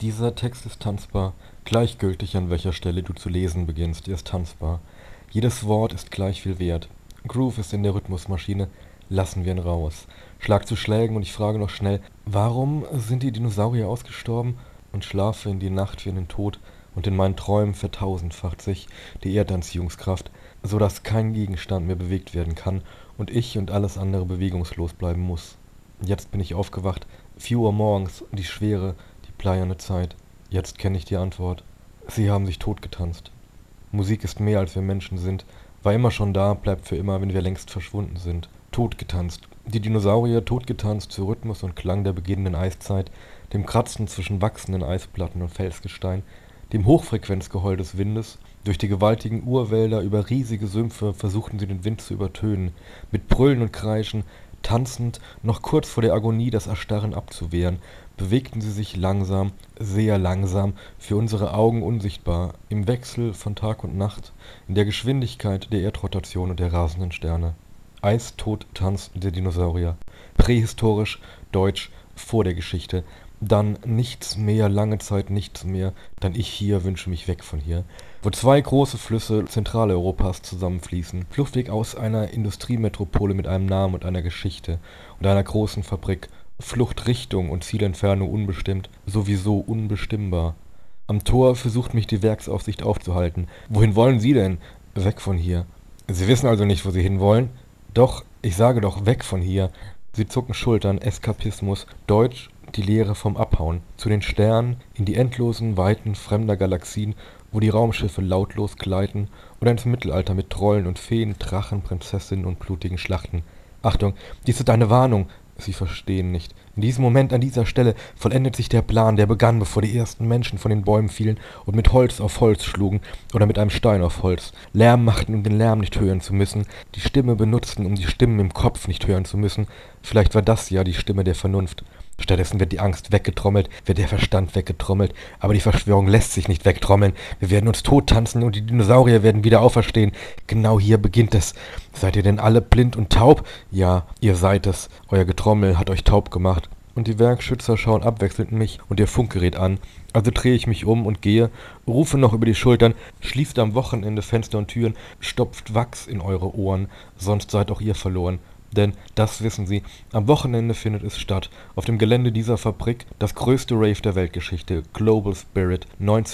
Dieser Text ist tanzbar, gleichgültig an welcher Stelle du zu lesen beginnst, er ist tanzbar. Jedes Wort ist gleich viel wert. Groove ist in der Rhythmusmaschine, lassen wir ihn raus. Schlag zu Schlägen und ich frage noch schnell, warum sind die Dinosaurier ausgestorben? Und schlafe in die Nacht wie in den Tod, und in meinen Träumen vertausendfacht sich die Erdanziehungskraft, so dass kein Gegenstand mehr bewegt werden kann und ich und alles andere bewegungslos bleiben muss. Jetzt bin ich aufgewacht, 4 Uhr morgens, die Schwere, die bleierne Zeit. Jetzt kenne ich die Antwort. Sie haben sich totgetanzt. Musik ist mehr, als wir Menschen sind, war immer schon da, bleibt für immer, wenn wir längst verschwunden sind. Totgetanzt. Die Dinosaurier totgetanzt zu Rhythmus und Klang der beginnenden Eiszeit, dem Kratzen zwischen wachsenden Eisplatten und Felsgestein, dem Hochfrequenzgeheul des Windes. Durch die gewaltigen Urwälder über riesige Sümpfe versuchten sie den Wind zu übertönen, mit Brüllen und Kreischen, tanzend, noch kurz vor der Agonie das Erstarren abzuwehren, bewegten sie sich langsam, sehr langsam, für unsere Augen unsichtbar, im Wechsel von Tag und Nacht, in der Geschwindigkeit der Erdrotation und der rasenden Sterne. Eistod-Tanz der Dinosaurier. Prähistorisch, deutsch, vor der Geschichte. Dann nichts mehr, lange Zeit nichts mehr, dann ich hier wünsche mich weg von hier. Wo zwei große Flüsse Zentraleuropas zusammenfließen, Fluchtweg aus einer Industriemetropole mit einem Namen und einer Geschichte und einer großen Fabrik, Fluchtrichtung und Zielentfernung unbestimmt, sowieso unbestimmbar. Am Tor versucht mich die Werksaufsicht aufzuhalten. Wohin wollen Sie denn? Weg von hier. Sie wissen also nicht, wo Sie hinwollen? Doch, ich sage doch, weg von hier. Sie zucken Schultern, Eskapismus, Deutsch, die Lehre vom Abhauen, zu den Sternen, in die endlosen Weiten fremder Galaxien, wo die Raumschiffe lautlos gleiten, oder ins Mittelalter mit Trollen und Feen, Drachen, Prinzessinnen und blutigen Schlachten. Achtung, dies ist eine Warnung. Sie verstehen nicht. In diesem Moment, an dieser Stelle, vollendet sich der Plan, der begann, bevor die ersten Menschen von den Bäumen fielen und mit Holz auf Holz schlugen oder mit einem Stein auf Holz, Lärm machten, um den Lärm nicht hören zu müssen, die Stimme benutzten, um die Stimmen im Kopf nicht hören zu müssen. Vielleicht war das ja die Stimme der Vernunft. Stattdessen wird die Angst weggetrommelt, wird der Verstand weggetrommelt, aber die Verschwörung lässt sich nicht wegtrommeln. Wir werden uns tottanzen und die Dinosaurier werden wieder auferstehen. Genau hier beginnt es. Seid ihr denn alle blind und taub? Ja, ihr seid es. Euer Getrommel hat euch taub gemacht. Und die Werkschützer schauen abwechselnd mich und ihr Funkgerät an. Also drehe ich mich um und gehe, rufe noch über die Schultern, schließt am Wochenende Fenster und Türen, stopft Wachs in eure Ohren, sonst seid auch ihr verloren. Denn, das wissen Sie, am Wochenende findet es statt, auf dem Gelände dieser Fabrik, das größte Rave der Weltgeschichte, Global Spirit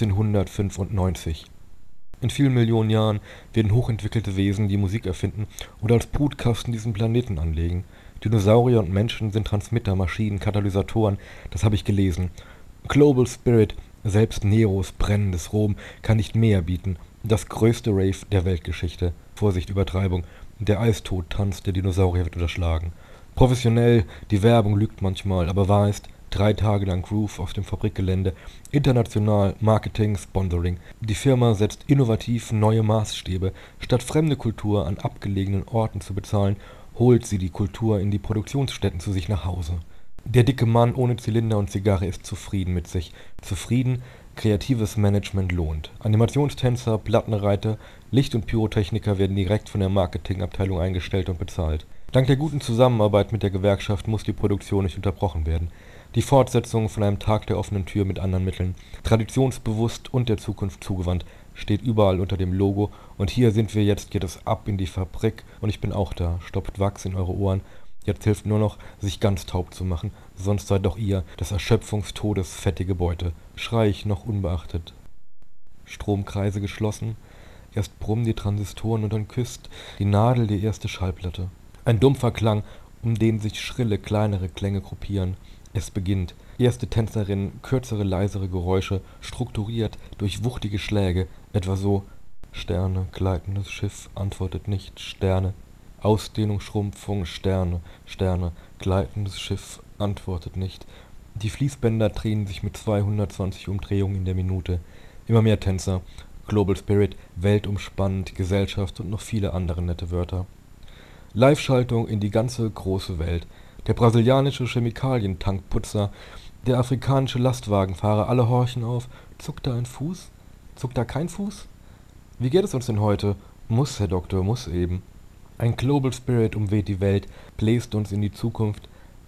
1995. In vielen Millionen Jahren werden hochentwickelte Wesen die Musik erfinden und als Brutkasten diesen Planeten anlegen. Dinosaurier und Menschen sind Transmitter, Maschinen, Katalysatoren, das habe ich gelesen. Global Spirit, selbst Neros brennendes Rom, kann nicht mehr bieten. Das größte Rave der Weltgeschichte. Vorsicht, Übertreibung. Der Eistod-Tanz der Dinosaurier wird unterschlagen. Professionell, die Werbung lügt manchmal, aber wahr ist, 3 Tage lang Groove auf dem Fabrikgelände, international, Marketing, Sponsoring. Die Firma setzt innovativ neue Maßstäbe. Statt fremde Kultur an abgelegenen Orten zu bezahlen, holt sie die Kultur in die Produktionsstätten zu sich nach Hause. Der dicke Mann ohne Zylinder und Zigarre ist zufrieden mit sich. Zufrieden, kreatives Management lohnt. Animationstänzer, Plattenreiter, Licht- und Pyrotechniker werden direkt von der Marketingabteilung eingestellt und bezahlt. Dank der guten Zusammenarbeit mit der Gewerkschaft muss die Produktion nicht unterbrochen werden. Die Fortsetzung von einem Tag der offenen Tür mit anderen Mitteln, traditionsbewusst und der Zukunft zugewandt, steht überall unter dem Logo und hier sind wir jetzt, geht es ab in die Fabrik und ich bin auch da, stopft Wachs in eure Ohren. Jetzt hilft nur noch, sich ganz taub zu machen, sonst seid doch ihr des Erschöpfungstodes fettige Beute. Schrei ich noch unbeachtet. Stromkreise geschlossen, erst brummen die Transistoren und dann küsst die Nadel die erste Schallplatte. Ein dumpfer Klang, um den sich schrille, kleinere Klänge gruppieren. Es beginnt. Erste Tänzerinnen, kürzere, leisere Geräusche, strukturiert durch wuchtige Schläge, etwa so: Sterne, gleitendes Schiff, antwortet nicht, Sterne. Ausdehnung, Schrumpfung, Sterne, Sterne, gleitendes Schiff, antwortet nicht. Die Fließbänder drehen sich mit 220 Umdrehungen in der Minute. Immer mehr Tänzer. Global Spirit, weltumspannend, Gesellschaft und noch viele andere nette Wörter. Live-Schaltung in die ganze große Welt. Der brasilianische Chemikalientankputzer, der afrikanische Lastwagenfahrer, alle horchen auf. Zuckt da ein Fuß? Zuckt da kein Fuß? Wie geht es uns denn heute? Muss, Herr Doktor, muss eben. Ein Global Spirit umweht die Welt, bläst uns in die Zukunft.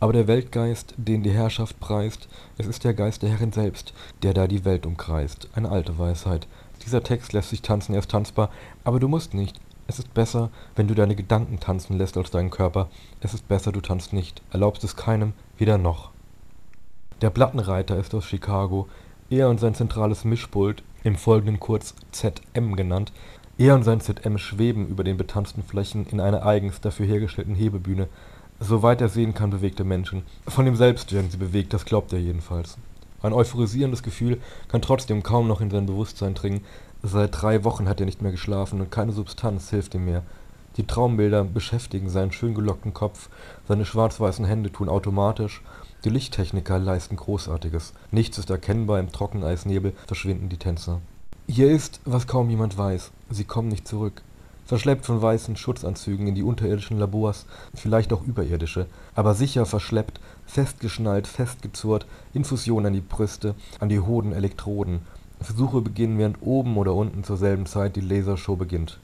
Aber der Weltgeist, den die Herrschaft preist, es ist der Geist der Herrin selbst, der da die Welt umkreist. Eine alte Weisheit. Dieser Text lässt sich tanzen, er ist tanzbar, aber du musst nicht. Es ist besser, wenn du deine Gedanken tanzen lässt als deinen Körper. Es ist besser, du tanzt nicht, erlaubst es keinem, weder noch. Der Plattenreiter ist aus Chicago. Er und sein zentrales Mischpult, im Folgenden kurz ZM genannt, er und sein ZM schweben über den betanzten Flächen in einer eigens dafür hergestellten Hebebühne. Soweit er sehen kann, bewegte Menschen. Von ihm selbst werden sie bewegt, das glaubt er jedenfalls. Ein euphorisierendes Gefühl kann trotzdem kaum noch in sein Bewusstsein dringen. Seit 3 Wochen hat er nicht mehr geschlafen und keine Substanz hilft ihm mehr. Die Traumbilder beschäftigen seinen schön gelockten Kopf, seine schwarz-weißen Hände tun automatisch, die Lichttechniker leisten Großartiges. Nichts ist erkennbar, im Trockeneisnebel verschwinden die Tänzer. Hier ist, was kaum jemand weiß. Sie kommen nicht zurück. Verschleppt von weißen Schutzanzügen in die unterirdischen Labors, vielleicht auch überirdische, aber sicher verschleppt, festgeschnallt, festgezurrt, Infusion an die Brüste, an die Hoden Elektroden. Versuche beginnen, während oben oder unten zur selben Zeit die Lasershow beginnt.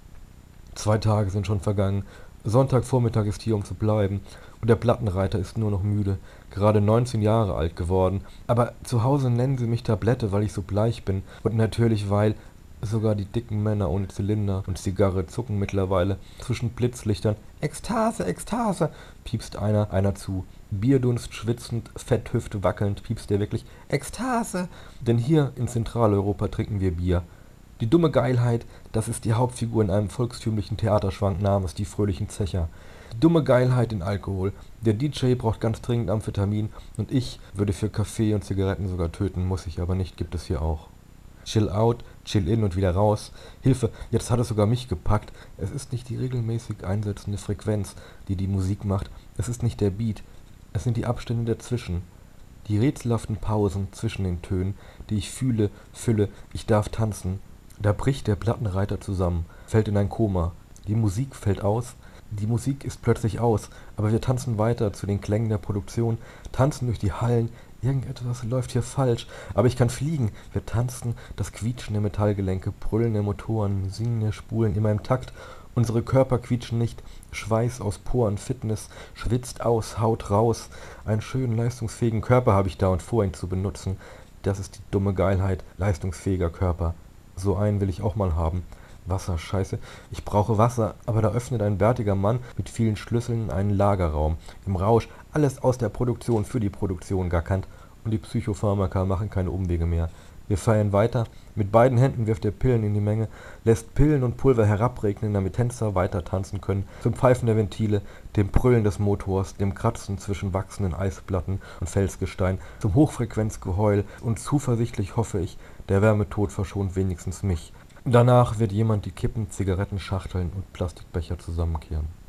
2 Tage sind schon vergangen. Sonntagvormittag ist hier, um zu bleiben. Und der Plattenreiter ist nur noch müde. Gerade 19 Jahre alt geworden. Aber zu Hause nennen sie mich Tablette, weil ich so bleich bin. Und natürlich, weil sogar die dicken Männer ohne Zylinder und Zigarre zucken mittlerweile zwischen Blitzlichtern. Ekstase, Ekstase, piepst einer zu. Bierdunst schwitzend, Fetthüfte wackelnd, piepst er wirklich. Ekstase! Denn hier in Zentraleuropa trinken wir Bier. Die dumme Geilheit, das ist die Hauptfigur in einem volkstümlichen Theaterschwank namens Die fröhlichen Zecher. Die dumme Geilheit in Alkohol. Der DJ braucht ganz dringend Amphetamin und ich würde für Kaffee und Zigaretten sogar töten, muss ich aber nicht, gibt es hier auch. Chill out, chill in und wieder raus. Hilfe, jetzt hat es sogar mich gepackt. Es ist nicht die regelmäßig einsetzende Frequenz, die die Musik macht. Es ist nicht der Beat. Es sind die Abstände dazwischen. Die rätselhaften Pausen zwischen den Tönen, die ich fühle, fülle, ich darf tanzen. Da bricht der Plattenreiter zusammen, fällt in ein Koma. Die Musik fällt aus. Die Musik ist plötzlich aus, aber wir tanzen weiter zu den Klängen der Produktion, tanzen durch die Hallen. Irgendetwas läuft hier falsch, aber ich kann fliegen. Wir tanzen, das Quietschen der Metallgelenke, brüllende Motoren, singende Spulen immer im Takt. Unsere Körper quietschen nicht, Schweiß aus Poren, Fitness, schwitzt aus, haut raus. Einen schönen, leistungsfähigen Körper habe ich da und vor, ihn zu benutzen. Das ist die dumme Geilheit, leistungsfähiger Körper. So einen will ich auch mal haben. Wasser, scheiße. Ich brauche Wasser, aber da öffnet ein bärtiger Mann mit vielen Schlüsseln einen Lagerraum. Im Rausch, alles aus der Produktion für die Produktion garkant. Und die Psychopharmaka machen keine Umwege mehr. Wir feiern weiter. Mit beiden Händen wirft er Pillen in die Menge, lässt Pillen und Pulver herabregnen, damit Tänzer weiter tanzen können. Zum Pfeifen der Ventile, dem Brüllen des Motors, dem Kratzen zwischen wachsenden Eisplatten und Felsgestein, zum Hochfrequenzgeheul und zuversichtlich hoffe ich, der Wärmetod verschont wenigstens mich. Danach wird jemand die Kippen, Zigarettenschachteln und Plastikbecher zusammenkehren.